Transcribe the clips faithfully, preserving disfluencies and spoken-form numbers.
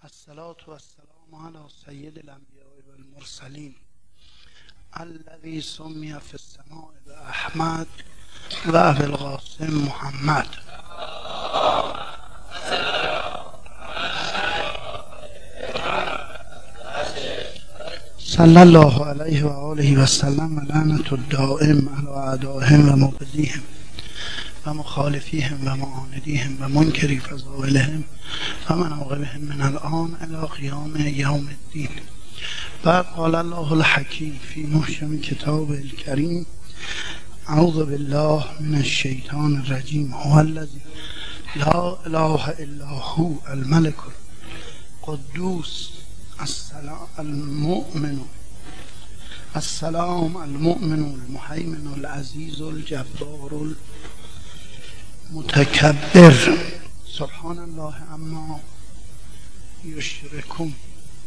الصلاة والسلام على سید الانبیاء والمرسلین الذي سمي في السماء بأحمد و ابی القاسم محمد. صلی الله علیه و آله و سلم و لعنت الدائم علی اعدائهم و مبغضیهم و مخالفیهم و معاندیهم و منکری فضائلهم و مناقبهم من الان الی قیام یوم الدین. بعد قال الله الحکیم فی محکم کتاب الکریم اعوذ بالله من الشیطان الرجیم هو الذی لا اله الا هو الملک القدوس السلام المؤمن السلام المؤمن المهیمن العزیز الجبار المتکبر سبحان الله عما یشرکون.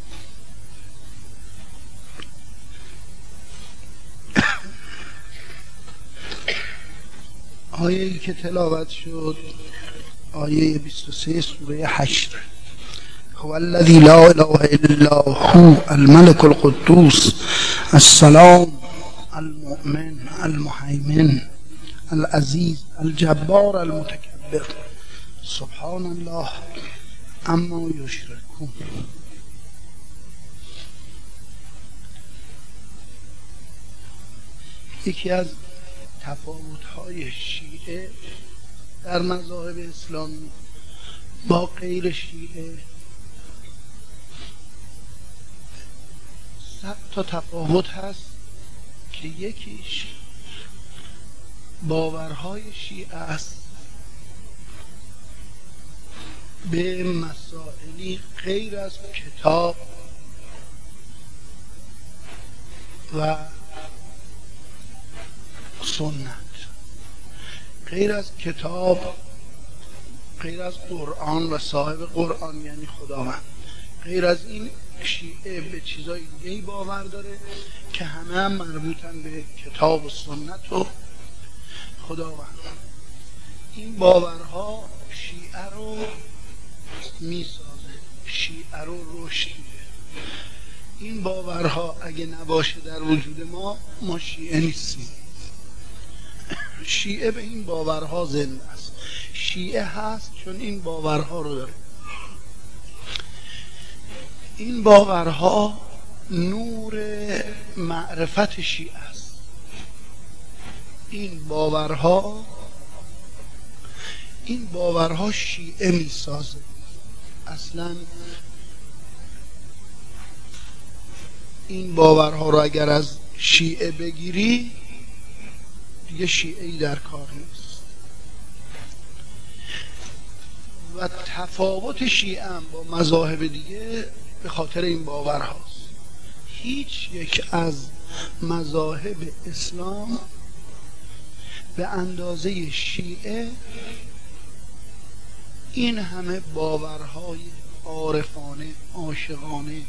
آیه ای که تلاوت شد آیه بیست و سه سوره حشر. هو الذی لا اله الا هو الملک القدوس السلام المؤمن المهیمن العزیز الجبار المتکبر سبحان الله اما یشرکون. یکی از تفاوت‌های شیعه در مذاهب اسلامی با غیر شیعه صد تا تفاوت هست که یکیش باورهای شیعه است به مسائلی غیر از کتاب و سنت، غیر از کتاب، غیر از قرآن و صاحب قرآن یعنی خداوند. غیر از این شیعه به چیزای دیگه باور داره که همه هم مربوطن به کتاب و سنت و خداوند. این باورها شیعه رو میسازه، شیعه رو رشد میده. این باورها اگه نباشه در وجود ما، ما شیعه نیستیم. شیعه به این باورها زنده است. شیعه هست چون این باورها رو داره. این باورها نور معرفت شیعه است. این باورها این باورها شیعه میسازه. اصلا این باورها رو اگر از شیعه بگیری دیگه شیعه‌ای در کار نیست. و تفاوت شیعه هم با مذاهب دیگه به خاطر این باورهاست. هیچ یک از مذاهب اسلام به اندازه شیعه این همه باورهای عارفانه، عاشقانه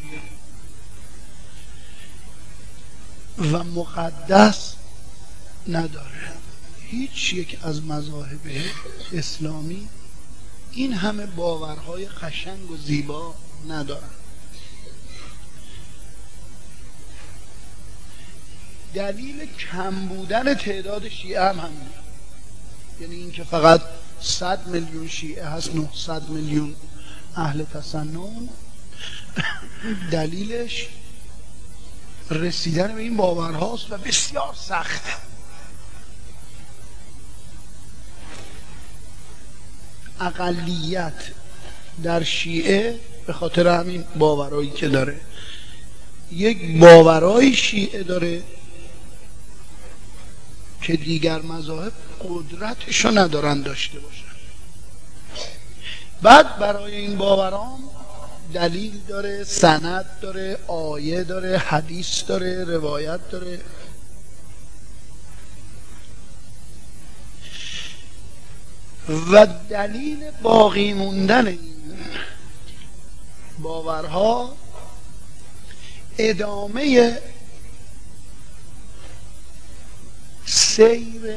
و مقدس نداره. هیچ یک از مذاهب اسلامی این همه باورهای قشنگ و زیبا ندارن. دلیل کم بودن تعداد شیعه هم همینه، یعنی این که فقط صد میلیون شیعه هست، نهصد میلیون اهل تسنن، دلیلش رسیدن به این باورهاست و بسیار سخته. اقلیت در شیعه به خاطر همین باورایی که داره، یک باورای شیعه داره که دیگر مذاهب قدرتشو ندارن داشته باشن. بعد برای این باوران دلیل داره، سند داره، آیه داره، حدیث داره، روایت داره. و دلیل باقی موندن این باورها ادامه سیر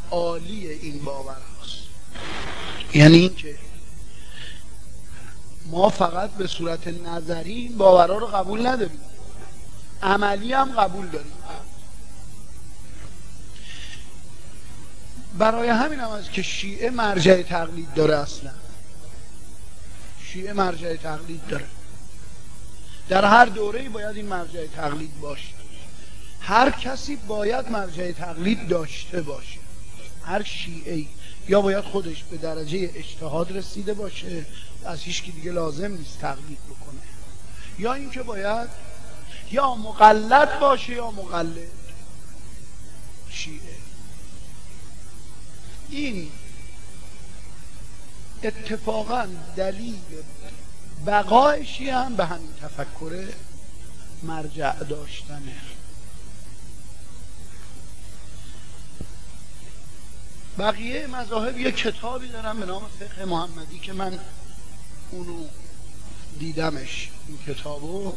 افعالی این باورهاست. یعنی این که ما فقط به صورت نظری این باورها رو قبول نداریم، عملی هم قبول داریم. برای همین هم است که شیعه مرجع تقلید داره. اصلا شیعه مرجع تقلید داره، در هر دوره‌ای باید این مرجع تقلید باشه. هر کسی باید مرجع تقلید داشته باشه. هر شیعه‌ای یا باید خودش به درجه اجتهاد رسیده باشه، از هیچ کی دیگه لازم نیست تقلید بکنه، یا اینکه باید یا مقلد باشه یا مقلد. شیعه این اتفاقا دلیل بقای شیعه هم به همین تفکر مرجع داشتنه. بقیه مذاهب یه کتابی دارن به نام فقه محمدی که من اونو دیدمش، این کتابو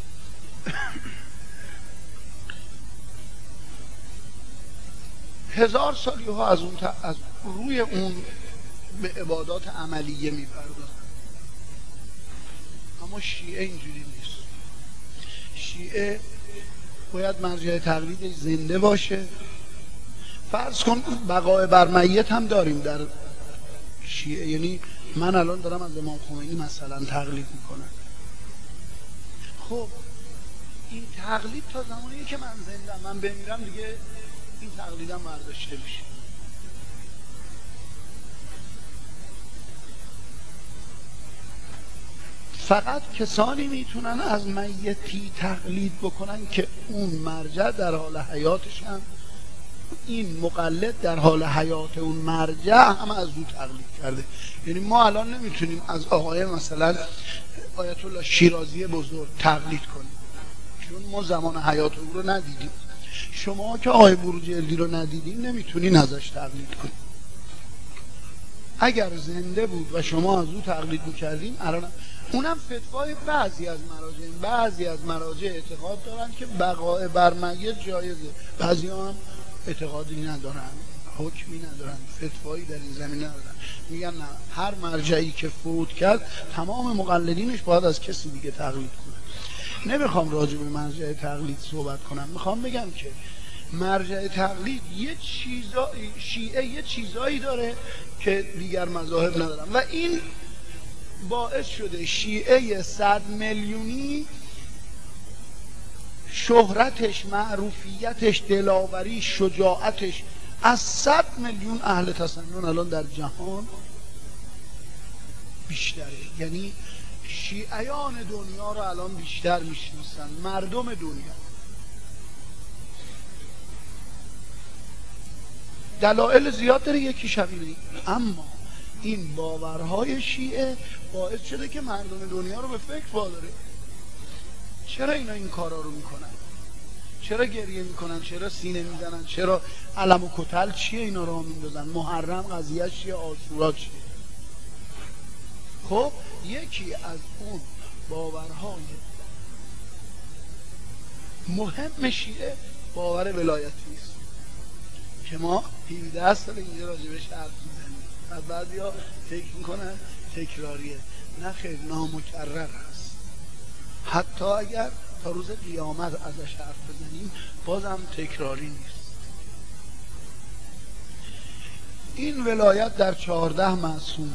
هزار سالی ها از اون از روی اون به عبادات عملیه میپردازن. اما شیعه اینجوری نیست. شیعه باید مرجع تقلیدش زنده باشه. فرض کن بقای بر میت هم داریم در شیعه، یعنی من الان دارم از امام خمینی مثلا تقلید میکنم. خب این تقلید تا زمانی که من زندم، من بمیرم دیگه این تقلیدم برداشته میشه. فقط کسانی میتونن از میتی تقلید بکنن که اون مرجع در حال حیاتش هم، این مقلد در حال حیات اون مرجع هم از او تقلید کرده. یعنی ما الان نمیتونیم از آقای مثلا آیت الله شیرازی بزرگ تقلید کنیم، چون ما زمان حیات او رو ندیدیم. شما که آقای بروجردی رو ندیدین نمیتونین ازش تقلید کنید. اگر زنده بود و شما از او تقلید میکردین الان، اونم فتوای بعضی از مراجع بعضی از مراجع اعتقاد دارن که بقای بر میت جایزه، بعضی هم اعتقادی ندارن، حکمی ندارن، فتوایی در این زمین ندارن. میگن نه، هر مرجعی که فوت کرد تمام مقلدینش باید از کسی دیگه تقلید کنه. نمیخوام راجع به مرجع تقلید صحبت کنم، میخوام بگم که مرجع تقلید یه چیزا، شیعه یه چیزایی داره که دیگر مذاهب ندارن و این باعث شده شیعه صد میلیونی شهرتش، معروفیتش، دلاوریش، شجاعتش از صد میلیون اهل تسنن الان در جهان بیشتره. یعنی شیعیان دنیا رو الان بیشتر میشناسن مردم دنیا. دلایل زیاد داره، یکی شبیه، اما این باورهای شیعه باعث شده که مردم دنیا رو به فکر واداره. چرا اینا این کارا رو میکنن؟ چرا گریه میکنن؟ چرا سینه میزنن؟ چرا علم و کتل چیه اینا رو میندازن؟ محرم قضیه چیه؟ عاشورا چیه؟ خب یکی از اون باورهای مهم شیعه باور ولایتی است که ما هفده سال اینجا راجبش حرف میزنیم و بعضی ها فکر میکنن تکراریه. نه خیر، نامکرر هست. حتی اگر تا روز قیامت ازش حرف بزنیم بازم تکراری نیست. این ولایت در چهارده معصوم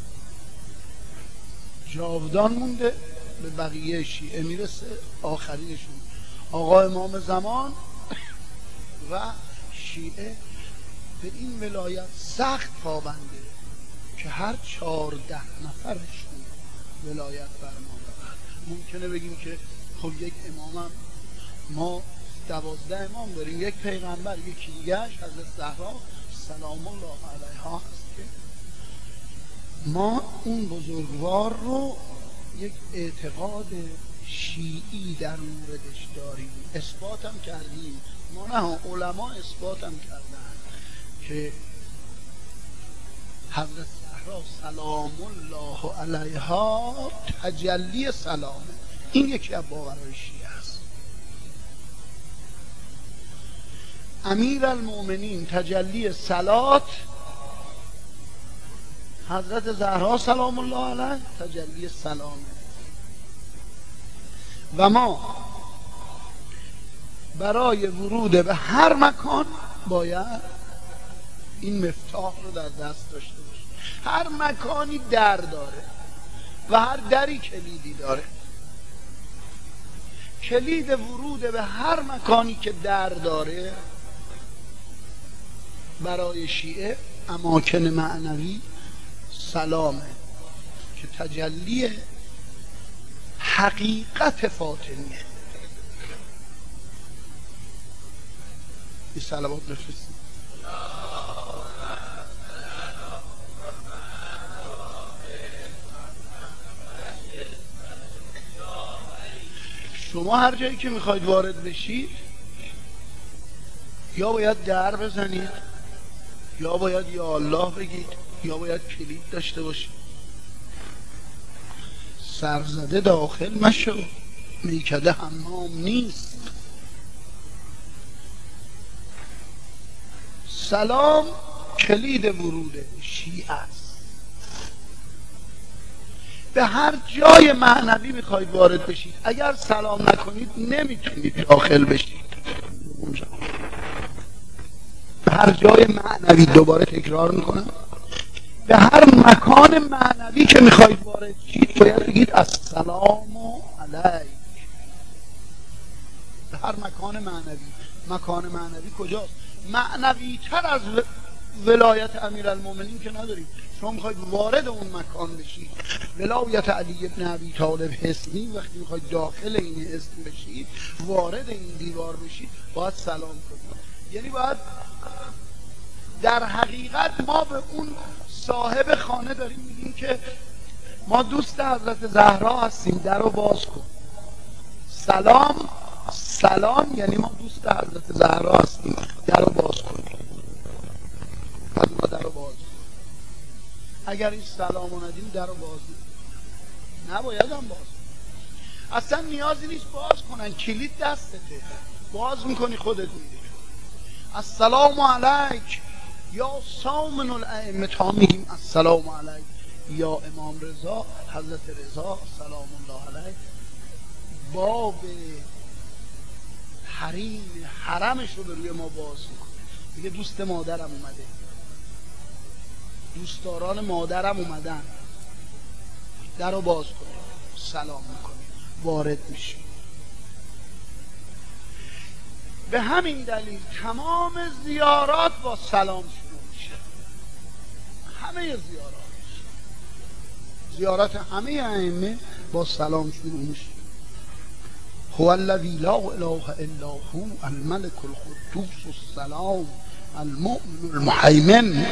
جاودان مونده، به بقیه شیعه میرسه. آخرینشون آقا امام زمان و شیعه به این ولایت سخت پابنده که هر چهارده نفرشون ولایت فرمانده. ممکنه بگیم که خب یک امامم، ما دوازده امام داریم، یک پیغمبر، یکی دیگهش حضرت زهرا سلام الله علیها هست که ما اون بزرگوار رو یک اعتقاد شیعی در موردش داریم، اثبات هم کردیم. ما نه، علما اثبات هم کردن که حضرت زهرا سلام الله علیها تجلی سلامه. این یکی از باورهای شیعه است. امیر المؤمنین تجلی صلات حضرت زهرا سلام الله علیه تجلی سلامه و ما برای ورود به هر مکان باید این مفتاح رو در دست داشته باشیم. هر مکانی در داره و هر دری کلیدی داره. کلید ورود به هر مکانی که در داره برای شیعه اماکن معنوی سلامه که تجلی حقیقت فاطمیه. این صلوات بفرستید. شما هر جایی که میخواید وارد بشید یا باید در بزنید یا باید یا الله بگید یا باید کلید داشته باشید. سرزده داخل مشو، میکده حمام نیست. سلام کلید ورود شیعه است. به هر جای معنوی میخواید وارد بشید، اگر سلام نکنید نمیتونید داخل بشید. به هر جای معنوی، دوباره تکرار میکنم، به هر مکان معنوی که میخواید وارد شید باید بگید السلام علیک. به هر مکان معنوی. مکان معنوی کجاست؟ معنوی تر از ولایت امیرالمومنین که ندارید. شما میخواید وارد اون مکان بشید، ولایت علی ابن ابی طالب حصنی، وقتی میخواید داخل این حصن بشید، وارد این دیوار بشید، باید سلام کنید. یعنی باید در حقیقت ما به اون صاحب خانه داریم میگیم که ما دوست حضرت زهرا هستیم، در رو باز کن. سلام سلام یعنی ما دوست حضرت زهرا هستیم، در رو باز کن. پس ما در رو باز کن. اگر این سلام رو ندیم در رو باز کن. نباید هم باز کن. اصلا نیازی نیست باز کنن، کلید دستته، باز میکنی خودت میری. السلام علیک یا سامن الائمه، تا میگیم السلام علیک یا امام رضا، حضرت رضا سلام الله علیه، باب حریم حرمش رو به روی ما باز میکنه. میگه دوست مادرم اومده، دوستداران مادرم اومدن، در رو باز کنه، سلام میکنه، وارد میشه. به همین دلیل تمام زیارات با سلام شروع میشه. همه زیارات، زیارت همه ائمه با سلام شروع میشه. هو الذی لا اله الا هو الملك القدوس السلام المؤمن المهیمن.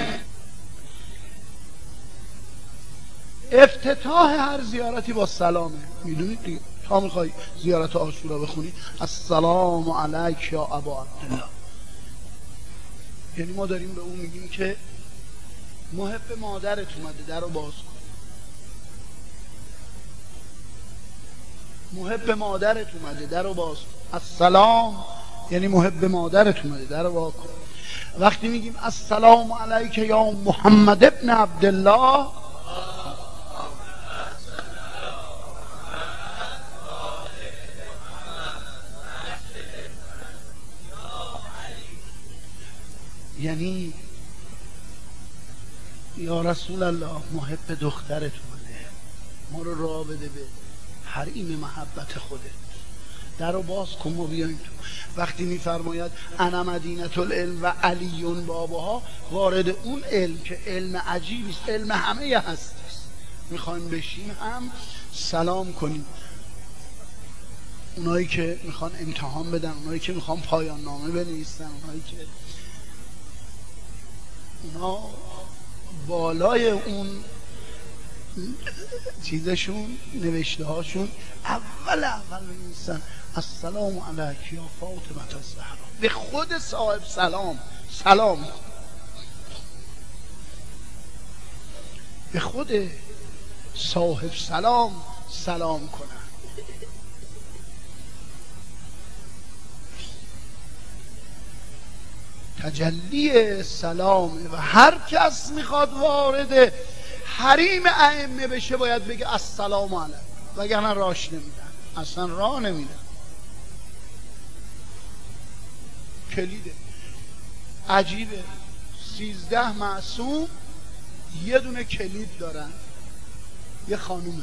افتتاح هر زیارتی با سلامه. میدونید دیگه، تا میخوای زیارت عاشورا بخونی السلام علیک یا ابا عبدالله، یعنی ما داریم به اون میگیم که محب مادرت اومده، در رو باز کن. محب مادرت اومده، در رو باز کن. السلام یعنی محب مادرت اومده، در رو باز کن. وقتی میگیم السلام علیک یا محمد ابن عبدالله، یعنی یا رسول الله محب دخترت اومده، ما رو راه بده به حریم محبت خودت، در رو باز کن ما بیاییم تو. وقتی میفرماید انا مدینه العلم و علیون بابها، وارد اون علم که علم عجیبی است، علم همه هستی است، میخوایم بشیم هم سلام کنیم. اونایی که میخوان امتحان بدن، اونایی که میخوان پایان نامه بنویسن، اونایی که اونا بالای اون چیزشون، نوشته هاشون، اول اول بنویسن السلام علیک یا فاطمه الزهرا. به خود صاحب سلام سلام، به خود صاحب سلام سلام کنن. تجلی سلامه و هر کس میخواد وارد حریم ائمه بشه باید بگه السلام علیکم، وگرنه راش نمیدن، اصلا راه نمیدن. کلیده. عجیبه، سیزده معصوم یه دونه کلید دارن، یه خانومه،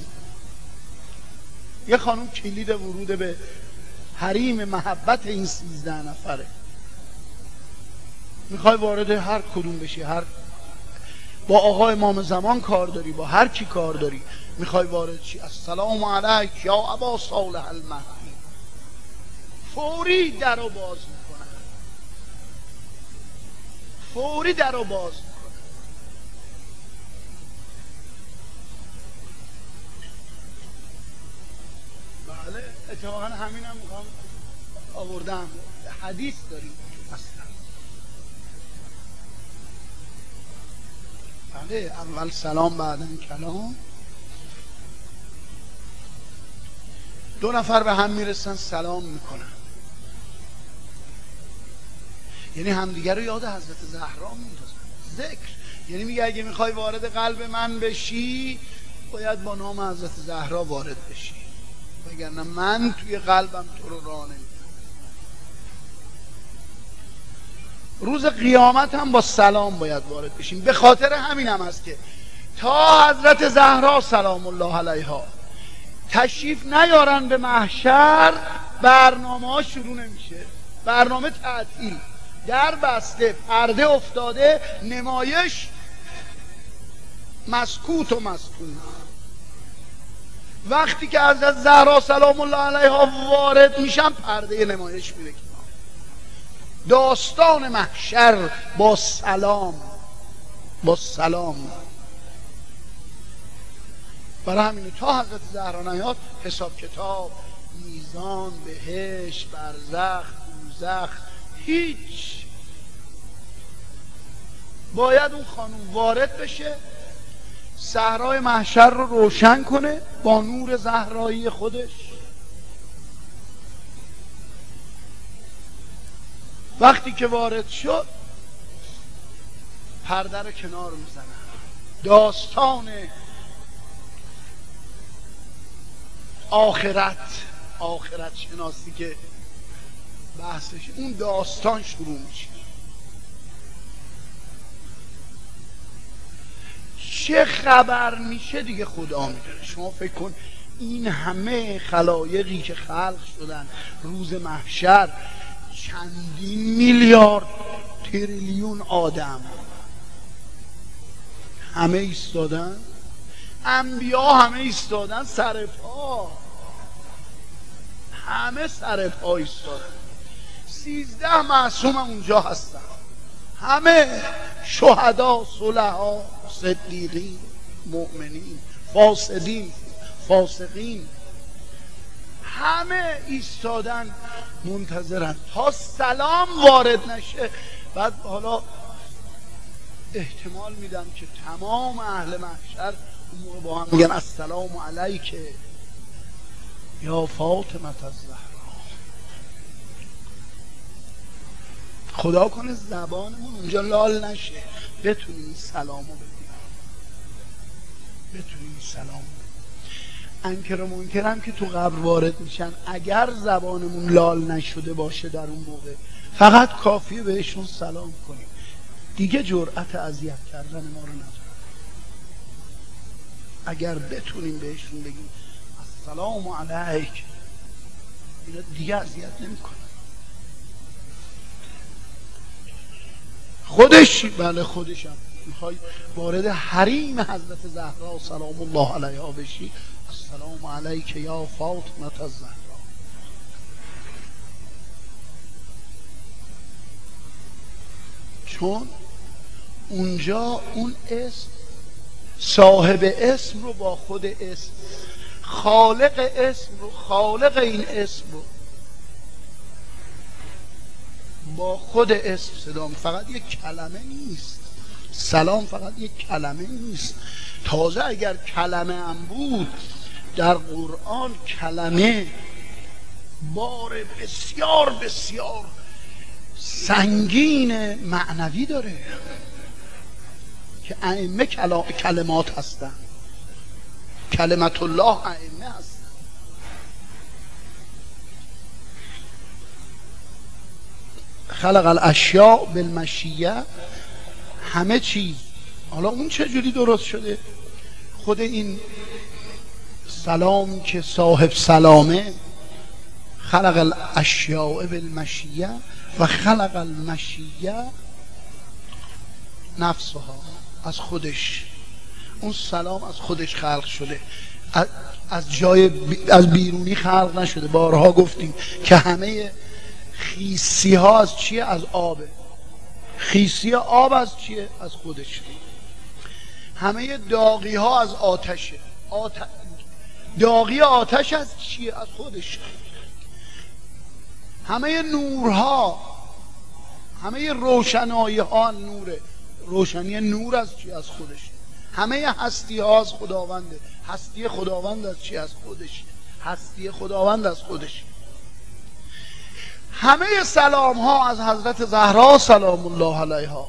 یه خانوم کلید ورود به حریم محبت این سیزده نفره. میخوای وارد هر کدوم بشی، هر با آقا امام زمان کار داری، با هر کی کار داری، میخوای وارد شی، السلام علیک یا ابا صالح المهدی، فوری در رو باز میکنن، فوری در رو باز میکنن. بله اتفاقا همین هم میخوام آوردم، حدیث داریم اصلا. بله اول سلام بعدن کلام. دو نفر به هم میرسن سلام میکنن، یعنی همدیگه رو یاد حضرت زهرا میندازن. ذکر یعنی میگه اگه میخوای وارد قلب من بشی باید با نام حضرت زهرا وارد بشی، وگرنه من توی قلبم تو رو راه نمیدم. روز قیامت هم با سلام باید وارد بشیم. به خاطر همین هم هست که تا حضرت زهرا سلام الله علیها تشریف نیارن به محشر برنامه ها شروع نمیشه، برنامه تعطیل، در بسته، پرده افتاده، نمایش مسکوت و مسکون. وقتی که حضرت زهرا سلام الله علیها وارد میشن پرده نمایش میره، داستان محشر با سلام، با سلام. برای همینه تا حضرت زهرا نیاد حساب کتاب، میزان، بهشت، برزخ، دوزخ هیچ. باید اون خانوم وارد بشه، صحرای محشر رو روشن کنه با نور زهرایی خودش. وقتی که وارد شد پرده رو کنار میزنن. داستان آخرت، آخرت شناسی که بحثش، اون داستان شروع میشه. چه خبر میشه دیگه خدا میدونه. شما فکر کن این همه خلایقی که خلق شدن روز محشر، چندین میلیارد تریلیون آدم همه ایستادن، انبیا همه ایستادن سر پا، همه سر پا ایستادن. سیزده معصوم هم اونجا هستن، همه شهدا، صلحا، صدیقین، مؤمنین، فاسدین، فاسقین، همه ایستادن منتظرن تا سلام وارد نشه. بعد حالا احتمال میدم که تمام اهل محشر اون موقع با هم میگن السلام علیک یا فاطمه الزهرا. خدا کنه زبانمون اونجا لال نشه، بتونیم سلامو بگیم، بتونیم سلام. انکر و منکرم که تو قبر وارد میشن، اگر زبانمون لال نشده باشه در اون موقع فقط کافیه بهشون سلام کنیم، دیگه جرأت اذیت کردن ما رو ندارن. اگر بتونیم بهشون بگیم السلام علیک، اینا دیگه اذیت نمیکنن. خودش بله خودشم میخوای وارد حریم حضرت زهرا سلام الله علیها بشی، السلام علیک یا فاطمه الزهرا. چون اونجا اون اسم، صاحب اسم رو با خود اسم، خالق اسم رو، خالق این اسم رو با خود اسم صدا. فقط یک کلمه نیست، سلام فقط یک کلمه نیست. تازه اگر کلمه هم بود در قرآن، کلمه بار بسیار بسیار سنگین معنوی داره. که ائمه کلمات هستن، کلمت الله ائمه هستن. خلق الاشیاء بالمشیه، همه چیز. حالا اون چجوری درست شده؟ خود این سلام که صاحب سلامه، خلق الاشیاء بالمشیه و خلق المشیه نفسها، از خودش. اون سلام از خودش خلق شده، از جای بی... از بیرونی خلق نشده. بارها گفتیم که همه خیسی ها از چیه؟ از آبه. خیسی آب از چیه؟ از خودش. همه داغی ها از آتشه. آت... داغی آتش از چیه؟ از خودش. همه نورها، همه روشنایی ها نوره. روشنی نور از چی؟ از خودش. همه هستی ها از خداونده. هستی خداوند از چی؟ از خودش. هستی خداوند از خودش. همه سلام ها از حضرت زهرا سلام الله علیها.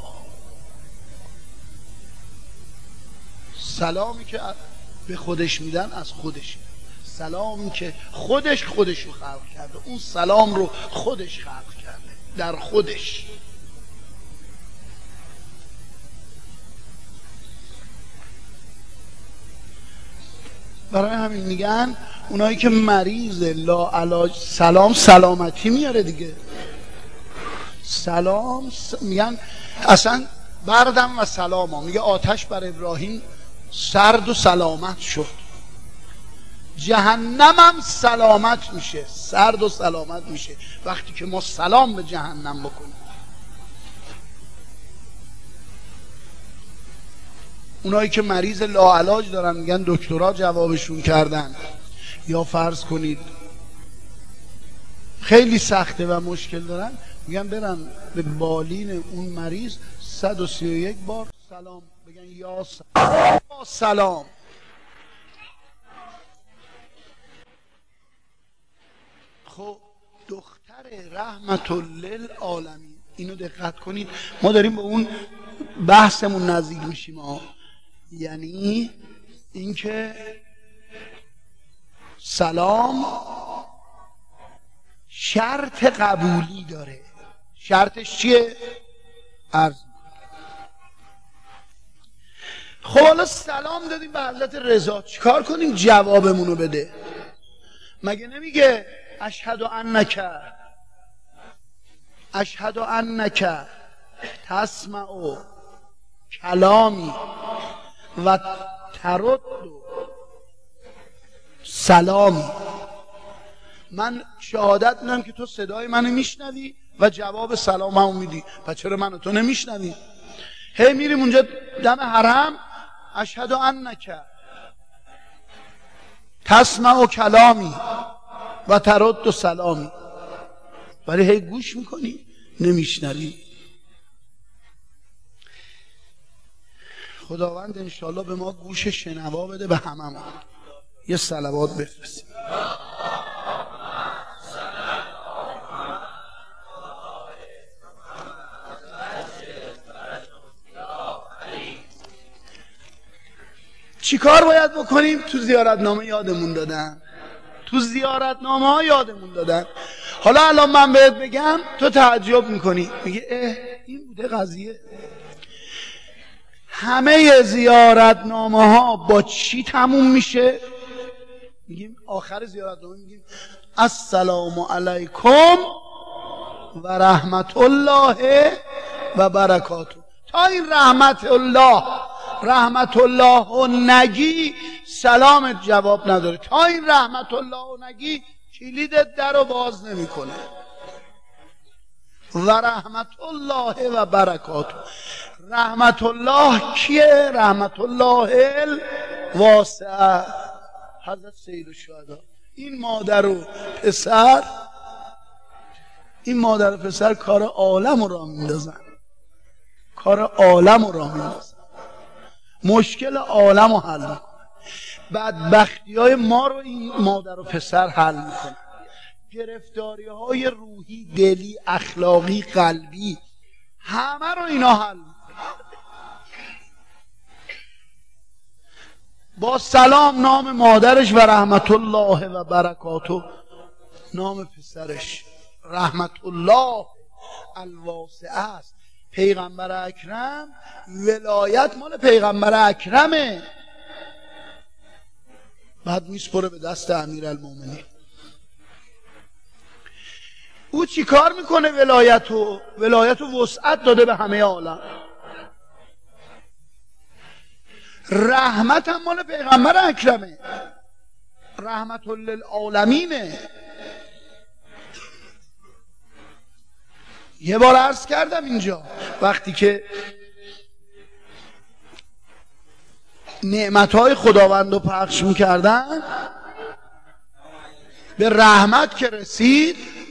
سلامی که به خودش میدن از خودش، سلامی که خودش خودش رو خلق کرده، اون سلام رو خودش خلق کرده در خودش. برای همین میگن اونایی که مریض لا علاج، سلام سلامتی میاره دیگه. سلام س... میگن اصلا بردم و سلام ها. میگه آتش بر ابراهیم سرد و سلامت شد، جهنمم سلامت میشه، سرد و سلامت میشه وقتی که ما سلام به جهنم بکنیم. اونایی که مریض لاعلاج دارن، میگن دکترها جوابشون کردن، یا فرض کنید خیلی سخته و مشکل دارن، میگن برن به بالین اون مریض صد و سی و یک بار سلام بگن، یا سلام, یا سلام. خب دختر رحمت للعالمین، اینو دقت کنید، ما داریم به اون بحثمون نزدیک میشیم ها. یعنی اینکه سلام شرط قبولی داره. شرطش چیه؟ عرض. خب حالا سلام دادیم به حضرت رضا، چیکار کنیم جوابمونو بده؟ مگه نمیگه اشهد انک اشهد انک تسمع کلامی و ترد سلامی؟ من شهادت میدم که تو صدای منو میشنوی و جواب سلاممو میدی، پس چرا منو تو نمیشنوی؟ هی میریم اونجا دم حرم، اشهد انک تسمع کلامی و ترد سلامی، ولی هی گوش میکنی نمیشنوی. خداوند انشالله به ما گوش شنوا بده، به هممون. یه صلوات بفرستیم. چی کار باید بکنیم؟ تو زیارتنامه یادمون دادن، تو زیارتنامه ها یادمون دادن. حالا الان من بهت بگم تو تعجب میکنی، میگه اه این بوده قضیه. همه زیارتنامه ها با چی تموم میشه؟ میگیم آخر زیارتنامه میگیم السلام علیکم و رحمت الله و برکاته. تا این رحمت الله رحمت الله و نگی سلامت جواب نداره. تا این رحمت الله و نگی کلید در رو باز نمیکنه. و رحمت الله و برکاته. رحمت الله کیه؟ رحمت الله الواسعه، حضرت سید الشهدا. این مادر و پسر، این مادر و پسر کار عالم رو راه میندازن، کار عالم رو راه میندازن، مشکل عالم رو حل میکنن. بدبختی های ما رو این مادر و پسر حل میکنن، گرفتاری های روحی، دلی، اخلاقی، قلبی، همه رو اینا حل میکنن. با سلام نام مادرش و رحمت الله و برکاته نام پسرش. رحمت الله الواسعه است. پیغمبر اکرم ولایت مال پیغمبر اکرمه، بعد میسپره به دست امیرالمومنین. او چی کار میکنه؟ ولایتو ولایتو وسعت داده به همه عالم. رحمت هم مال پیغمبر اکرمه، رحمت للعالمینه. یه بار عرض کردم اینجا وقتی که نعمتهای خداوند رو پخش میکردن، به رحمت که رسید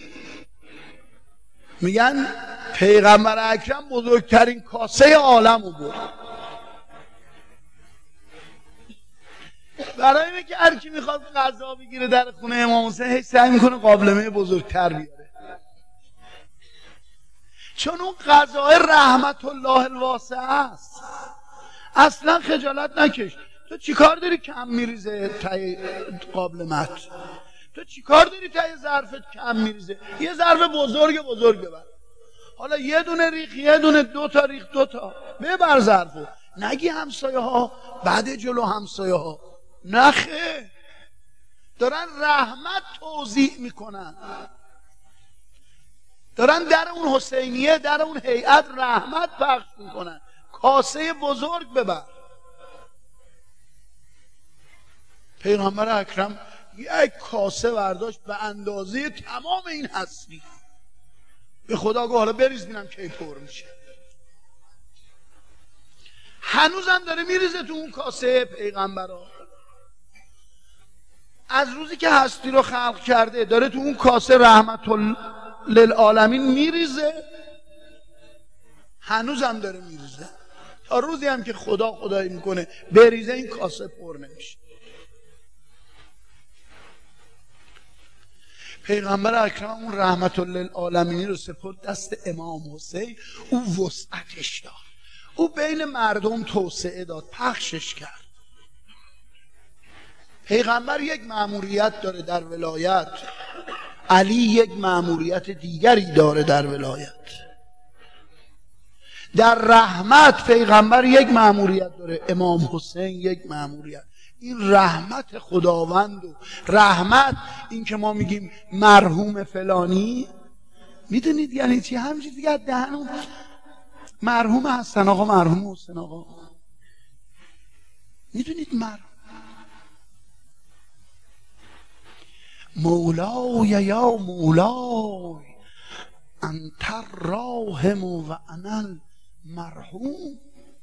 میگن پیغمبر اکرم بزرگترین کاسه عالم رو برد. برای اینه که هر کی میخواد غذا بگیره در خونه امام حسین هیچ سعی میکنه قابلمه بزرگتر بیاره، چون اون غذای رحمت الله الواسعه است. اصلا خجالت نکش. تو چی کار داری کم میریزه تای قابلمت؟ تو چی کار داری تای ظرفت کم میریزه؟ یه ظرف بزرگ بزرگ ببر. حالا یه دونه ریخ، یه دونه دو تا ریخ، دو تا ببر ظرفو. نگی همسایه ها بعد جلو همسایه ها. نخه، دارن رحمت توزیع میکنن، دارن در اون حسینیه، در اون هیئت رحمت پخش میکنن. کاسه بزرگ ببر. پیغمبر اکرم یک کاسه برداشت به اندازه تمام این هستی. به خدا گفت حالا بریز بینم کی پر میشه. هنوزم داره میریزه تو اون کاسه پیغمبرا. از روزی که هستی رو خلق کرده داره تو اون کاسه رحمت للعالمین میریزه، هنوزم داره میریزه. تا روزی هم که خدا خدایی میکنه بریزه این کاسه پر نمیشه. پیغمبر اکرم اون رحمت للعالمینی رو سپرد دست امام حسین. او وسعتش داد، او بین مردم توسعه داد، پخشش کرد. پیغمبر یک مأموریت داره در ولایت، علی یک مأموریت دیگری داره در ولایت. در رحمت پیغمبر یک مأموریت داره، امام حسین یک مأموریت. این رحمت خداوند و رحمت، این که ما میگیم مرحوم فلانی، میدونید یعنی چی؟ همچی دیگه دهنم مرحوم حسن آقا، مرحوم حسین آقا، میدونید مرحوم مولای یا مولای انت الراحم و انا المرحوم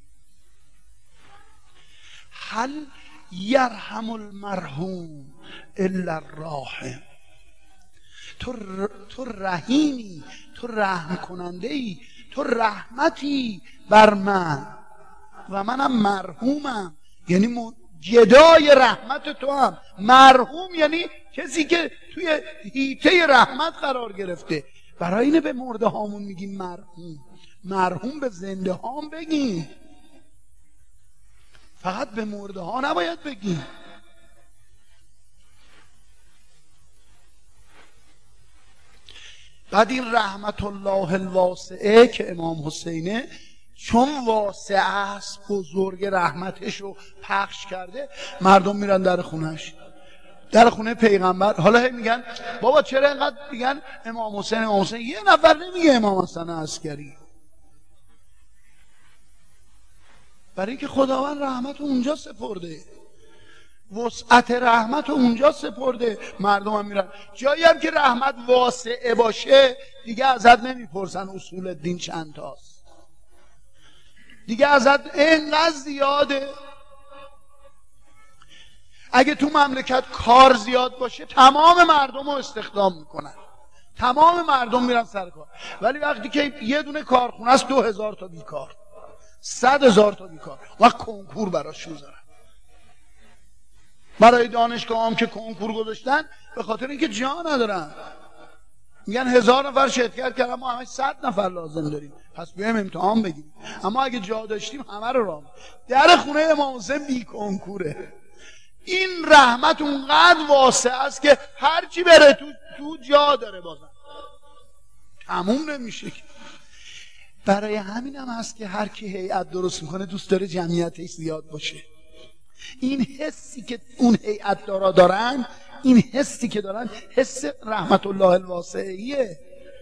هل یرحم المرحوم الا الراحم. تو تو رحیمی، تو رحم کننده ای، تو رحمتی بر من و منم مرحومم، یعنی جدای رحمت تو هم. مرحوم یعنی کسی که توی حیطه رحمت قرار گرفته. برای اینه به مرده هامون میگیم مرحوم. مرحوم به زنده هام بگیم، فقط به مرده ها نباید بگیم. بعد این رحمت الله الواسعه که امام حسینه، چون واسعه است، بزرگ، رحمتش رو پخش کرده، مردم میرن در خونش، در خونه پیغمبر. حالا هی میگن بابا چرا اینقدر میگن امام حسین امام حسین؟ یه نفر نمیگه امام حسن عسکری، برای اینکه خداوند رحمت رو اونجا سپرده، وسعت رحمت رو اونجا سپرده. مردم هم میرن. جایی هم که رحمت واسعه باشه دیگه ازت نمیپرسن اصول دین چند تاست، دیگه ازت اینقدر زیاده. اگه تو مملکت کار زیاد باشه تمام مردم رو استخدام میکنن، تمام مردم میرن سر کار. ولی وقتی که یه دونه کارخونه است دو هزار تا بیکار، صد هزار تا بیکار، وقت کنکور براش میذارن. برای دانشگاه هم که کنکور گذاشتن به خاطر اینکه جا ندارن، میگن هزار نفر شرکت کردن، ما همش صد نفر لازم داریم، پس بیایم امتحان بگیریم. اما اگه جا داشتیم همه رو راه. در خونه امام حسین بی کنکوره، این رحمت اونقدر واسع است که هر چی بره تو تو جا داره، بازم تموم نمیشه. برای همین هم هست که هر کی هیئت درست میکنه دوست داره جمعیتش زیاد باشه. این حسی که اون هیئت دارا دارن، این حسی که دارن حس رحمت الله الواسعیه.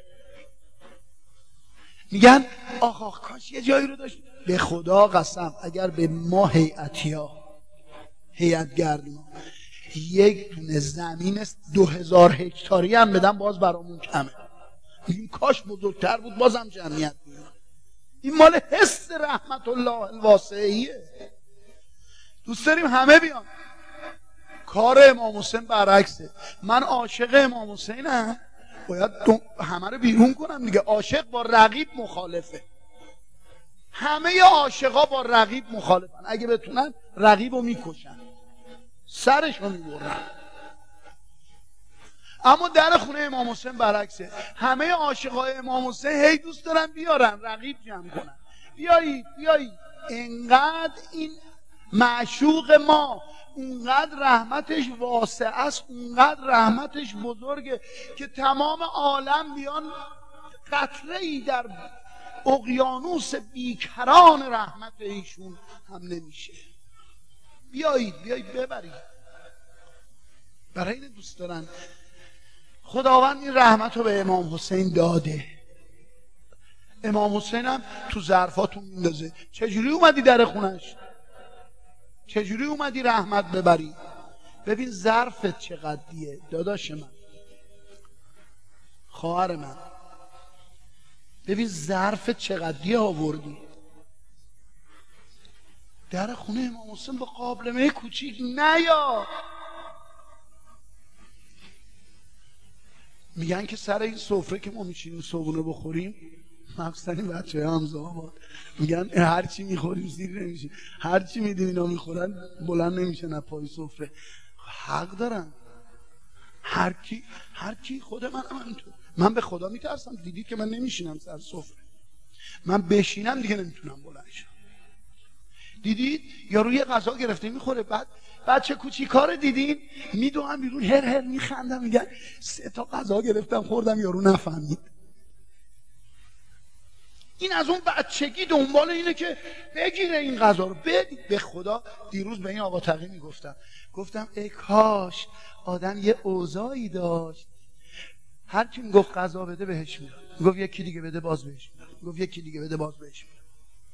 میگن آخ آخ کاش یه جایی رو داشت. به خدا قسم اگر به ما هیئتیا هیئتگردی یک دونه زمین دو هزار هکتاری هم بدن باز برامون کمه. میگیم کاش بزرگتر بود بازم جمعیت میاد. این مال حس رحمت الله الواسعیه. دوست داریم همه بیان. کار امام حسین برعکسه. من عاشق امام حسینم، باید همه رو بیرون کنم دیگه. عاشق با رقیب مخالفه. همه عاشقا با رقیب مخالفن. اگه بتونن رقیب رو میکشن، سرش رو میبرن. اما در خونه امام حسین برعکسه. همه عاشقای امام حسین هی دوست دارن بیارن رقیب جمع کنن. بیایید بیایید. انقدر این معشوق ما اونقدر رحمتش واسع است، اونقدر رحمتش بزرگه که تمام عالم بیان قطره‌ای در اقیانوس بیکران رحمت ایشون هم نمیشه. بیایید بیایید ببرید. برای این دوست دارن. خداوند این رحمت رو به امام حسین داده. امام حسین هم تو ظرفاتون میندازه. چجوری اومدی در خونش؟ چجوری اومدی رحمت ببری؟ ببین ظرفت چقدریه داداش من، خواهر من. ببین ظرفت چقدریه آوردی. در خونه امام حسین با قابلمه کوچیک نیا. میگن که سر این سفره که ما میشینیم صبحونه بخوریم، مخصوصا این بچه حمزه آباد میگن هر چی میخوریم زیر نمیشیم، هر چی میدیم اینا میخورن بلند نمیشن از پای سفره. حق دارن. هر کی هر کی خود من هم همینطور. من به خدا میترسم. دیدید که من نمیشینم سر سفره. من بشینم دیگه نمیتونم بلند شم. دیدید یارو یه غذا گرفته میخوره، بعد بچه کوچیکا دیدین میدوام بیرون هر هر میخندم، میگن سه تا غذا گرفتم خوردم یارو نفهمید. این از اون بچگی دنبال اینه که بگیره این غذا رو بدید. به خدا دیروز به این آقا تقی میگفتم، گفتم ای کاش آدم یه اوضاعی داشت هر کی میگفت غذا بده بهش میداد، میگفت یکی دیگه بده باز بهش میداد، میگفت یکی دیگه بده باز بهش میداد.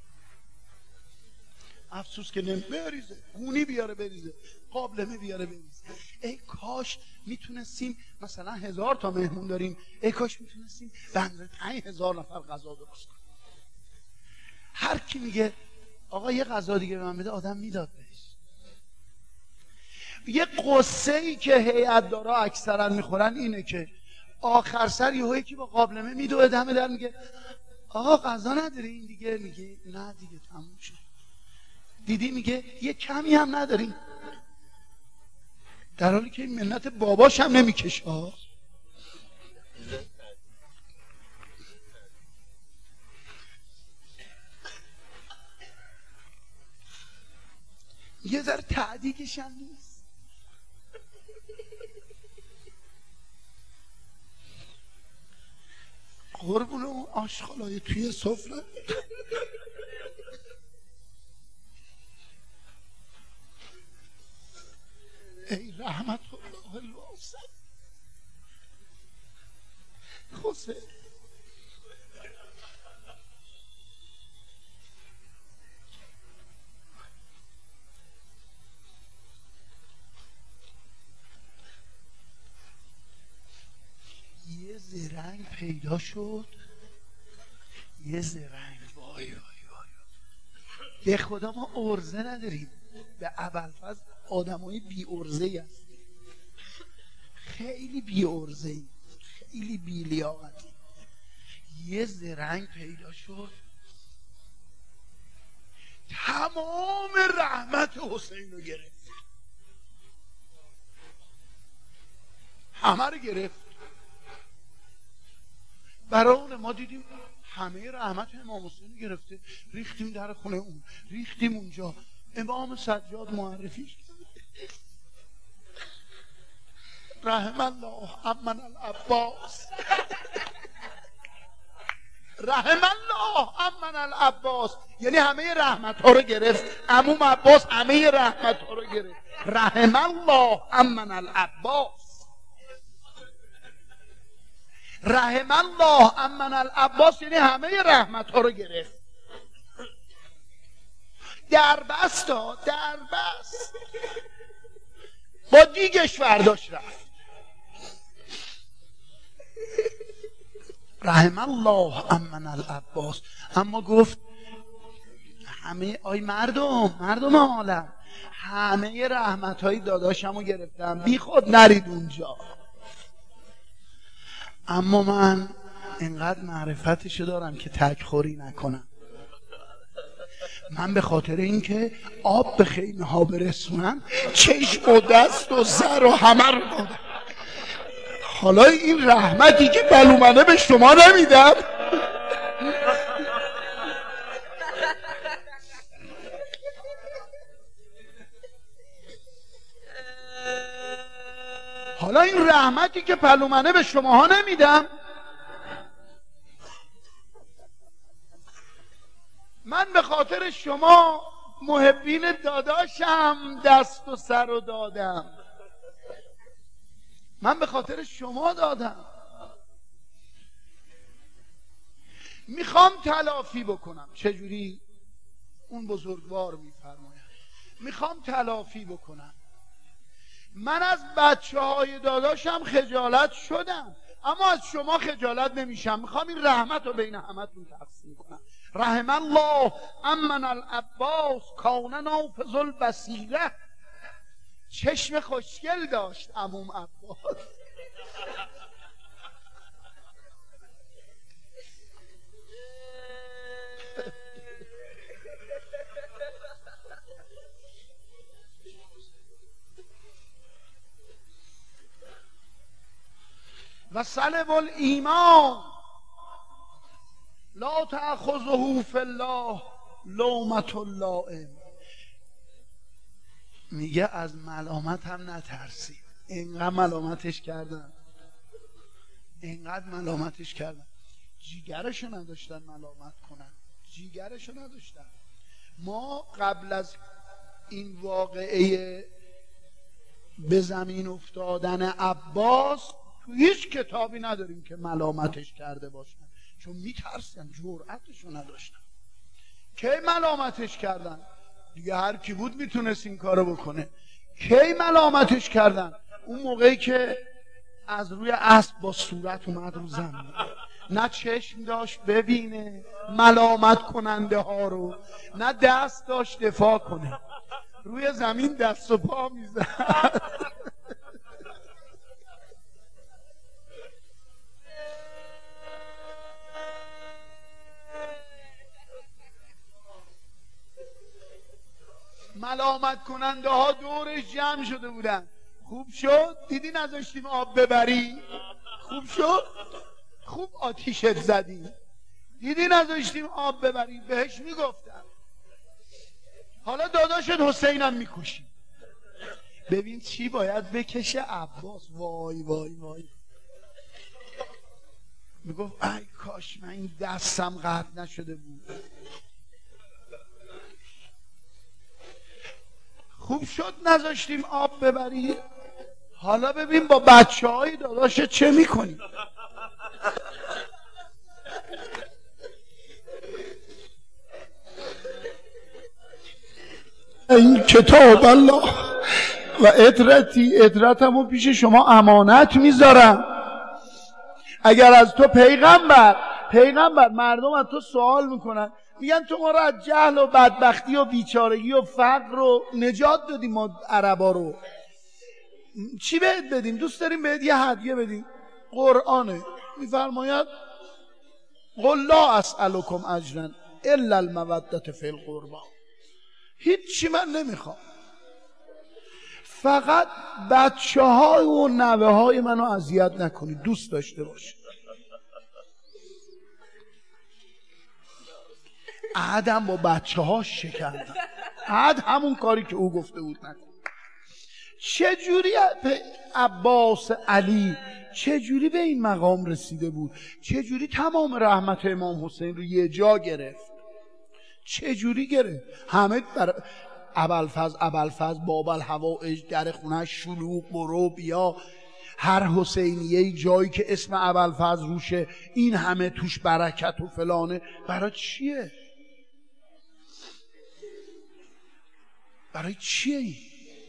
افسوس که نمی بریزه، گونی بیاره بریزه، قابلمه بیاره بریزه. ای کاش میتونستیم مثلا هزار تا مهمون داریم، ای کاش میتونستیم به اندازه پنج هزار نفر غذا درست کنیم. هر کی میگه آقا یه غذا دیگه به من بده، آدم میداد بهش. یه قصه ای که هیئت دارا اکثرا میخورن اینه که آخر سر یهو یکی با قابلمه میدوه دم در میگه آقا غذا نداری؟ این دیگه میگه نه دیگه تموم شد. دیدی میگه یه کمی هم نداریم، در حالی که این منت باباش هم نمیکشه. یه ذره تعدیقش هم نیست. قربون اون آشغالای توی سفره. ای رحمت الله الواسع حسین، یه زرنگ پیدا شد، یه زرنگ. وای وای وای به خدا ما ارزه نداریم. به ابوالفضل آدمای بی ارزه‌ای هست، خیلی بی ارزه‌ای، خیلی بی لیاقتی. یه زرنگ پیدا شد تمام رحمت حسین رو گرفت، همه رو گرفت. برای ما دیدیم همه رحمت امام حسین رو گرفته، ریختیم در خونه اون، ریختیم اونجا. امام سجاد معرفی کرد، رحم الله عمنا العباس، رحم الله عمنا العباس، یعنی همه رحمت ها رو گرفت. عموم عباس همه رحمت ها رو گرفت. رحم الله عمنا العباس، رحم الله عمنا العباس یعنی همه رحمت ها رو گرفت. دربست ها دربست با دیگش فرداش رفت. رحم الله عمنا العباس. اما گفت همه آی مردم مردم عالم، همه رحمت های داداشمو گرفتم، بی خود نرید اونجا. اما من اینقدر معرفتشو دارم که تکخوری نکنم. من به خاطر اینکه آب به خیمه ها برسونم چشم و دست و سر و همه رو دادم. حالا این رحمتی که بلومنه به شما نمیدم؟ حالا این رحمتی که پلومنه به شماها نمیدم؟ من به خاطر شما محبین داداشم دست و سر رو دادم. من به خاطر شما دادم. میخوام تلافی بکنم. چجوری؟ اون بزرگوار میفرماید میخوام تلافی بکنم. من از بچه های داداشم خجالت شدم، اما از شما خجالت نمیشم. میخوام این رحمت رو بین همتون تقسیم کنم. رحم الله عمنا العباس کان نافذ البصیره. چشم خوشگل داشت عموم عباس. و سلب الایمان لا تأخذه فی الله لومة اللائم. میگه از ملامت هم نترسید. اینقدر ملامتش کردن، اینقدر ملامتش کردن، جیگرشو نداشتن ملامت کنن، جیگرشو نداشتن. ما قبل از این واقعه به زمین افتادن عباس تو هیچ کتابی نداریم که ملامتش کرده باشن، چون میترسن، جرأتشو نداشتن. کی ملامتش کردن؟ دیگه هر کی بود میتونست این کارو بکنه. کی ملامتش کردن؟ اون موقعی که از روی اسب با صورت اومد رو زمین، نه چشم داشت ببینه ملامت کننده ها رو، نه دست داشت دفاع کنه، روی زمین دست و پا میزد. ملامت کننده ها دورش جمع شده بودن. خوب شد دیدی نذاشتیم آب ببری؟ خوب شد خوب آتیشت زدیم. دیدی نذاشتیم آب ببری؟ بهش میگفتم حالا داداشت حسینم میکشی. ببین چی باید بکشه عباس. وای وای وای. میگفت ای کاش من این دستم قطع نشده بود. خوب شد نذاشتیم آب ببری. حالا ببین با بچه های داداشت چه میکنی. این کتاب الله و عطرتی، عطرتمو پیش شما امانت میذارم. اگر از تو پیغمبر پیغمبر مردم از تو سوال میکنن، میگن تو ما رو از جهل و بدبختی و بیچارگی و فقر و نجات دادیم، ما عربا رو چی بهت بدیم؟ دوست داریم بهت یه هدیه بدیم. قرآنه میفرماید قل لا اسألکم اجرا الا المودة فی القربى. هیچی من نمیخوام، فقط بچه های و نوه های منو اذیت نکنید، دوست داشته باشید. عهدم با بچه ها شکردم. عهد همون کاری که او گفته بود نکن. چجوری عباس علی چجوری به این مقام رسیده بود؟ چجوری تمام رحمت امام حسین رو یه جا گرفت؟ چجوری گرفت؟ همه بر ابوالفضل ابوالفضل باب الحوائج، در خونه شلوغ، برو بیا، هر حسینیه جایی که اسم ابوالفضل روشه این همه توش برکت و فلانه. برای چیه؟ برای چیه این؟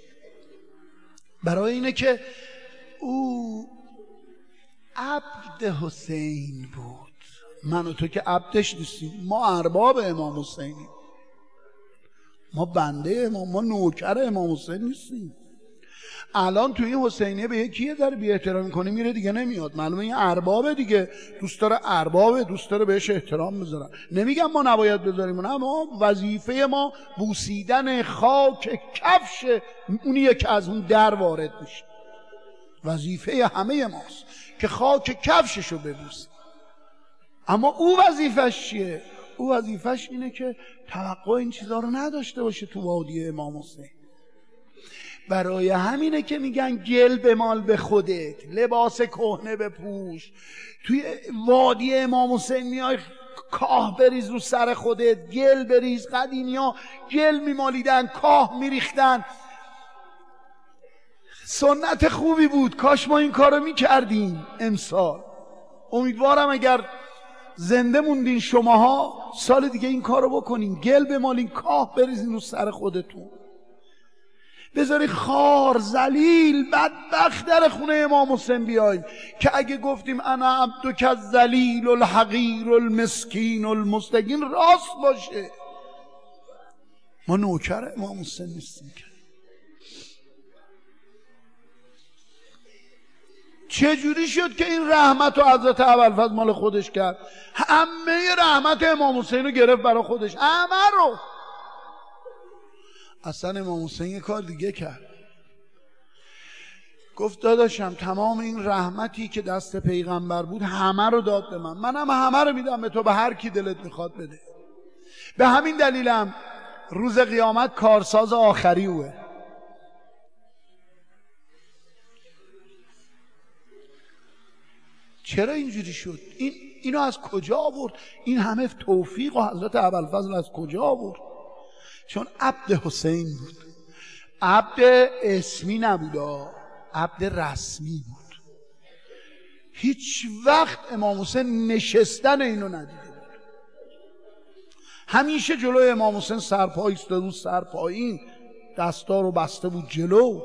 برای اینه که او عبد حسین بود. من و تو که عبدش نیستیم، ما ارباب امام حسینیم، ما بنده امام، ما نوکر امام حسین نیستیم. الان تو این حسینیه به یکی در بی احترامی کنی میره دیگه نمیاد، معلومه این اربابه دیگه، دوست داره اربابه، دوست داره بهش احترام بذارن. نمیگم ما نباید بذاریم، نه، ما وظیفه ما بوسیدن خاک کفش اونیه که از اون در وارد میشه. وظیفه همه ماست که خاک کفششو ببوسیم. اما او وظیفش چیه؟ او وظیفش اینه که توقع این چیزا رو نداشته باشه تو وادی امام حسین. برای همینه که میگن گل بمال به خودت، لباس کهنه بپوش، توی وادی امام حسین میای کاه بریز رو سر خودت، گل بریز. قدیمیا گل میمالیدن، کاه میریختن، سنت خوبی بود. کاش ما این کارو میکردیم امسال. امیدوارم اگر زنده موندین شماها سال دیگه این کارو بکنین، گل بمالین، کاه بریزین رو سر خودتون، بذاری خار ذلیل بدبخت در خونه امام حسین بیاییم که اگه گفتیم انا عبدک الذلیل الحقیر المسکین المستگین راست باشه. ما نوکر امام حسین نیستیم که. چجوری شد که این رحمت و حضرت ابوالفضل مال خودش کرد؟ همه رحمت امام حسین رو گرفت برای خودش، همه رو. اصلا امام حسین یه کار دیگه کرد، گفت داداشم تمام این رحمتی که دست پیغمبر بود همه رو داد به من، منم همه رو میدم به تو، به هر کی دلت میخواد بده. به همین دلیلم روز قیامت کارساز آخری اوه. چرا اینجوری شد؟ این اینو از کجا آورد؟ این همه توفیق و حضرت ابوالفضل از کجا آورد؟ چون عبد حسین بود. عبد اسمی نبود، عبد رسمی بود. هیچ وقت امام حسین نشستن اینو ندیده بود. همیشه جلوی امام حسین سرپا ایستاده بود، سر پایین، دستا رو بسته بود جلو.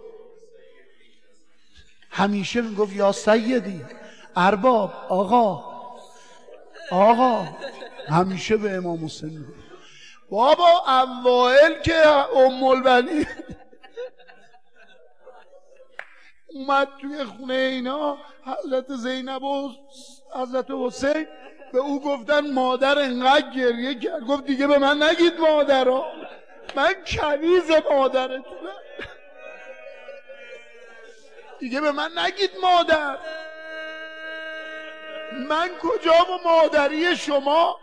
همیشه میگفت یا سیدی، ارباب، آقا، آقا. همیشه به امام حسین میگفت. بابا اوائل که ام البنین اومد توی خونه اینا، حضرت زینب و حضرت حسین به او گفتن مادر، انقدر گریه کرد، گفت دیگه به من نگید مادرها، من کنیز مادرتونم، دیگه به من نگید مادر، من کجا و مادری شما؟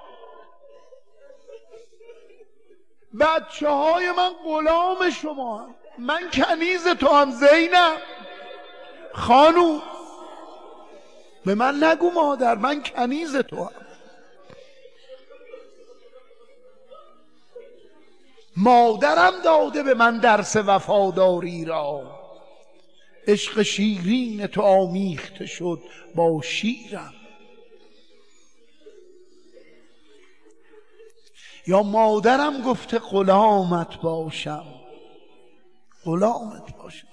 بچه های من غلام شما هم. من کنیز تو هم زینب خانو، به من نگو مادر، من کنیز تو هم. مادرم داده به من درس وفاداری را، عشق شیرین تو آمیخته شد با شیرم. یا مادرم گفته غلامت باشم، غلامت باشم.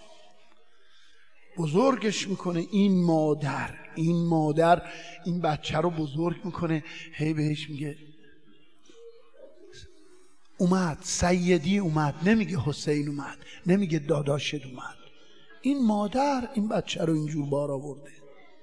بزرگش میکنه این مادر، این مادر این بچه رو بزرگ میکنه، هی بهش میگه اومد سیدی، اومد، نمیگه حسین اومد، نمیگه داداشت اومد. این مادر این بچه رو اینجور بار آورده.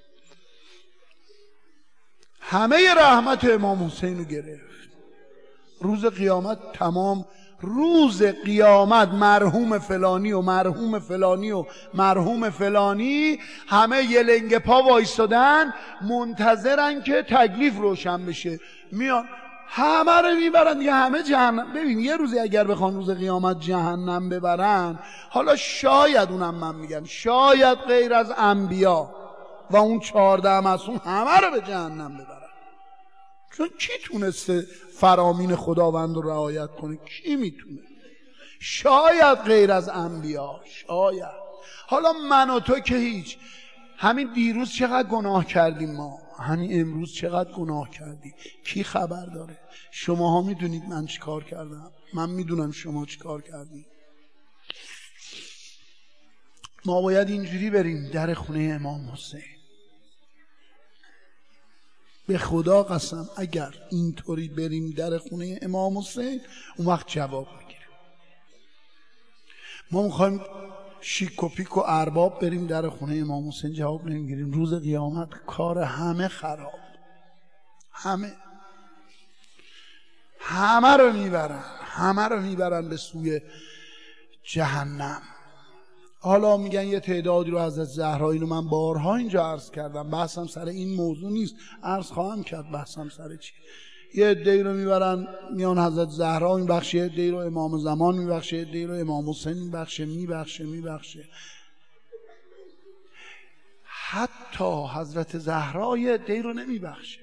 همه رحمت امام حسین رو گرفت. روز قیامت تمام روز قیامت مرحوم فلانی و مرحوم فلانی و مرحوم فلانی همه یه لنگ پا وایستادن منتظرن که تکلیف روشن بشه. میان همه رو میبرن دیگه، همه جهنم. ببین یه روزی اگر بخوان روز قیامت جهنم ببرن، حالا شاید، اونم من میگم شاید غیر از انبیا و اون چهارده معصوم همه رو به جهنم ببرن، چون کی تونسته فرامین خداوند رو رعایت کنه؟ کی میتونه؟ شاید غیر از انبیا، شاید. حالا من و تو که هیچ. همین دیروز چقدر گناه کردیم ما، همین امروز چقدر گناه کردیم، کی خبر داره؟ شماها میدونید من چی کار کردم، من میدونم شما چی کار کردیم. ما باید اینجوری بریم در خونه امام حسین. به خدا قسم اگر اینطوری بریم در خونه امام حسین، اون وقت جواب میگیریم. ما میخوایم شیک و پیک و ارباب بریم در خونه امام حسین، جواب نمیگیریم. روز قیامت کار همه خراب، همه همه رو میبرن، همه رو میبرن به سوی جهنم. حالا میگن یه تعدادی رو حضرت زهرا، اینو من بارها اینجا عرض کردم، بحثم سر این موضوع نیست، عرض خواهم کرد بحثم سر چی. یه عده‌ای رو میبرن میان حضرت زهرا این بخشه، یه عده‌ای رو امام زمان میبخشه، یه عده‌ای رو امام حسین میبخشه میبخشه میبخشه حتی حضرت زهرا یه عده‌ای رو نمیبخشه.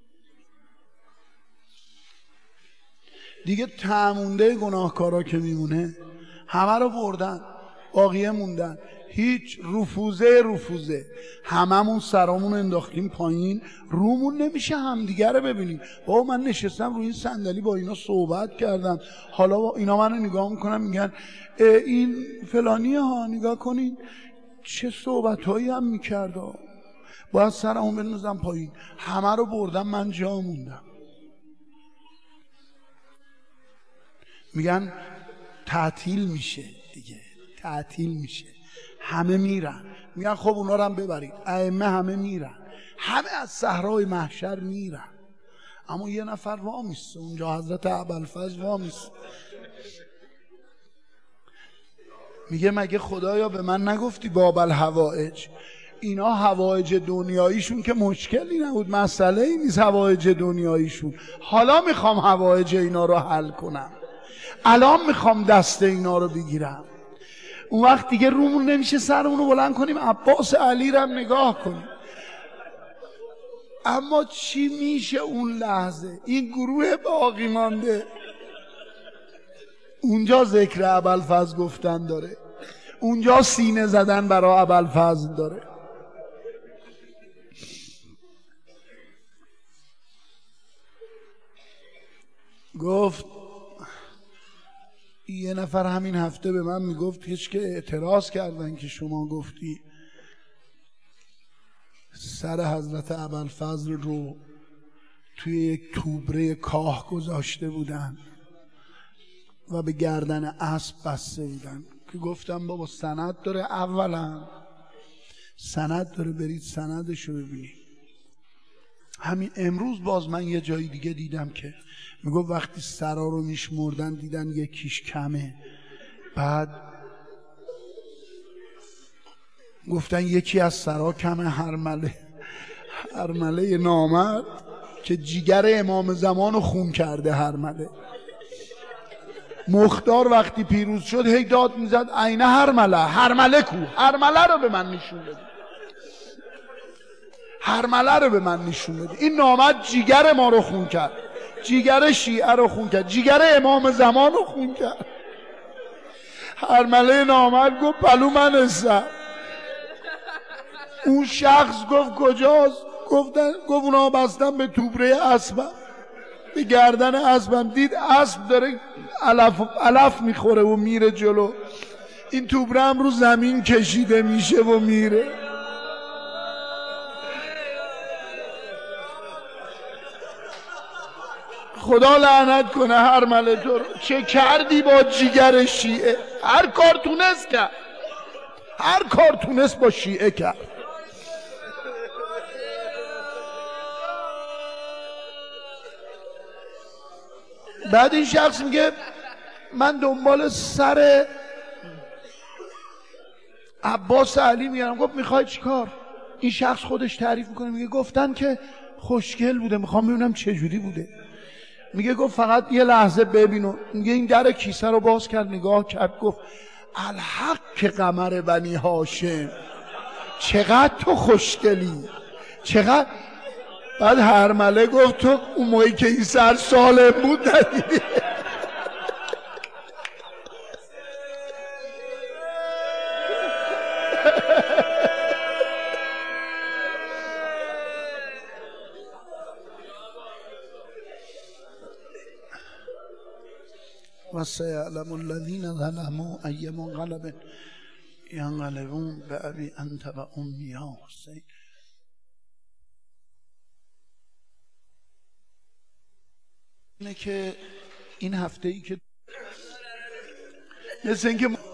دیگه تمونده گناهکارا که میمونه همه رو بردن، باقیه موندن. هیچ رفوزه رفوزه هممون سرامون انداختیم پایین، رومون نمیشه همدیگه رو ببینیم. بابا من نشستم روی این صندلی با اینا صحبت کردم، حالا اینا منو نگاه میکنن میگن این فلانیه ها، نگاه کنین چه صحبت هایی هم میکرد، باید سرمون بندازم پایین. همه رو بردم، من جا موندم. میگن تعطیل میشه دیگه، تعطیل میشه، همه میرن. میگن خب اونا رو هم ببرید، ائمه همه میرن، همه از صحرای محشر میرن، اما یه نفر وامیسته اونجا، حضرت ابوالفضل وامیسته. میگه مگه خدایا به من نگفتی باب الحوائج؟ اینا حوائج دنیاییشون که مشکلی نبود، مسئله ای نیست حوائج دنیاییشون، حالا میخوام حوائج اینا رو حل کنم، الان میخوام دست اینا رو بگیرم. اون وقت دیگه رومون نمیشه سرمون رو بلند کنیم عباس علی رو هم نگاه کنیم. اما چی میشه اون لحظه؟ این گروه باقی مانده اونجا ذکر ابوالفضل گفتن داره، اونجا سینه زدن برای ابوالفضل داره. گفت یه نفر همین هفته به من میگفت هیچ که اعتراض کردن که شما گفتی سر حضرت ابوالفضل رو توی یک توبره کاه گذاشته بودن و به گردن اسب بسته بودن. که گفتم بابا سند داره، اولا سند داره، برید سندشو ببینید. همین امروز باز من یه جای دیگه دیدم که میگفت وقتی سرا رو میشمردن دیدن یکیش کمه، بعد گفتن یکی از سرا کمه، هرمله هرمله نامرد که جیگر امام زمان رو خون کرده. هرمله مختار وقتی پیروز شد هی داد میزد عینه هرمله، هرمله کو، هرمله رو به من نشون بده، هرمله رو به من نشون بده. این نامرد جیگر ما رو خون کرد، جیگر شیعه رو خون کرد، جیگر امام زمان رو خون کرد. هرمله نامرد گفت پلو من هستم. اون شخص گفت کجاست؟ گفتن گفت اونا بستن به توبره اسبم، به گردن اسبم. دید اسب داره علف علف میخوره و میره جلو، این توبره هم رو زمین کشیده میشه و میره. خدا لعنت کنه هرمله تو رو، چه کردی با جیگر شیعه؟ هر کار تونست کرد، هر کار تونست با شیعه کرد. بعد این شخص میگه من دنبال سر عباس علی میارم. گفت میخوای چیکار؟ این شخص خودش تعریف میکنه، میگه گفتن که خوشگل بوده، میخوام ببینم چه جوری بوده. میگه گفت فقط یه لحظه ببینو. میگه این در کیسه رو باز کرد، نگاه کرد، گفت الحق که قمر بنی هاشم، چقدر تو خوشگلی، چقدر. بعد هرمله گفت تو اون موقعی که این سر سالم بود ندیدی؟ و سیعلم الذین ظلموا ای منقلب ینقلبون بأبی انت و امی یا حسین. اینه که این هفته ای که مثل اینکه